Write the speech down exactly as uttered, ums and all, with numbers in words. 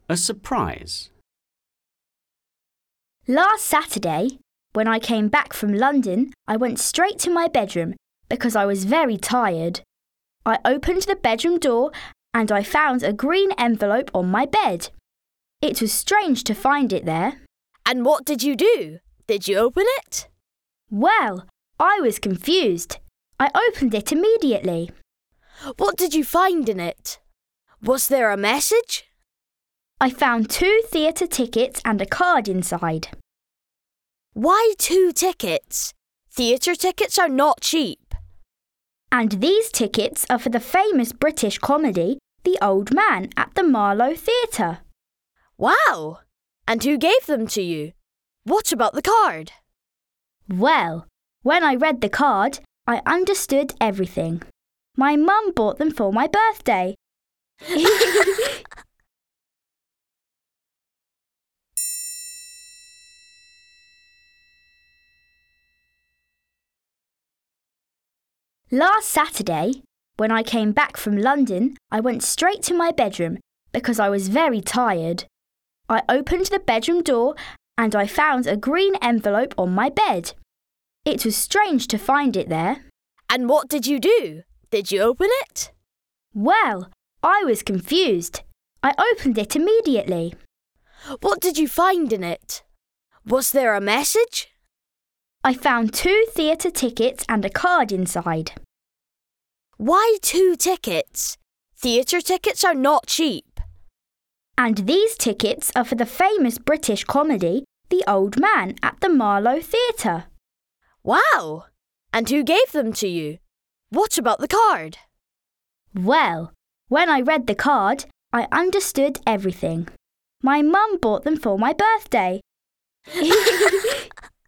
A surprise. Last Saturday, when I came back from London, I went straight to my bedroom because I was very tired. I opened the bedroom door and I found a green envelope on my bed. It was strange to find it there. And what did you do? Did you open it? Well, I was confused. I opened it immediately. What did you find in it? Was there a message? I found two theatre tickets and a card inside. Why two tickets? Theatre tickets are not cheap. And these tickets are for the famous British comedy, The Old Man at the Marlow Theatre. Wow! And who gave them to you? What about the card? Well, when I read the card, I understood everything. My mum bought them for my birthday. Last Saturday, when I came back from London, I went straight to my bedroom because I was very tired. I opened the bedroom door and I found a green envelope on my bed. It was strange to find it there. And what did you do? Did you open it? Well, I was confused. I opened it immediately. What did you find in it? Was there a message? I found two theatre tickets and a card inside. Why two tickets? Theatre tickets are not cheap. And these tickets are for the famous British comedy, The Old Man at the Marlow Theatre. Wow! And who gave them to you? What about the card? Well, when I read the card, I understood everything. My mum bought them for my birthday.